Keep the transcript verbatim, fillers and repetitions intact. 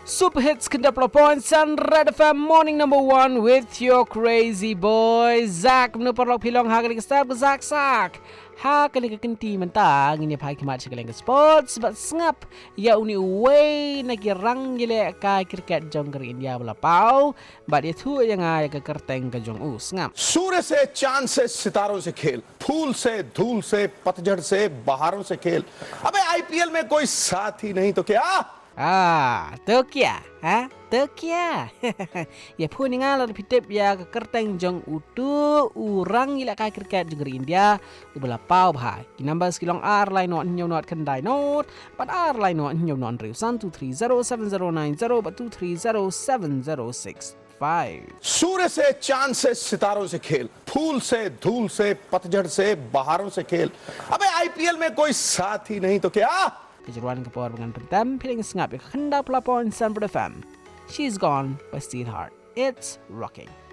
Super Hits Kendapla Points and Red F M Morning Number One with your crazy boy Zach. Menu perlok pilong ha kali kestab ke Zach Zach. Ha kali ke kenti mentang ini pai kemat sekali ke sports but ngap ya uni way nak rang gile ka cricket jong ker India bola pau but itu yang ay ke kerteng ke jong us ngap. सूर्य से चांद से सितारों से खेल, फूल से धूल से पतझड़ से बहारों से खेल. अबे आईपीएल में कोई साथ ही नहीं तो क्या? Ah, tu kia, ha? Tu kia. Ya pun ingat lah pitip ya ke kerteng jong utu urang ila ka cricket jong India ubala pau bhai. Kinambas kilong R line not nyom not kendai not, but R line not nyom not riu one two three zero seven zero nine zero but two three zero seven zero six five. सूर्य से चांद से सितारों से खेल, फूल से धूल से पतझड़ से बहारों से खेल. अबे आईपीएल में कोई साथ ही नहीं तो क्या? Kejuruan kepor dengan pentam piling sengap ya kendap lapon Sun F M. She's Gone by Steel Heart. It's rocking.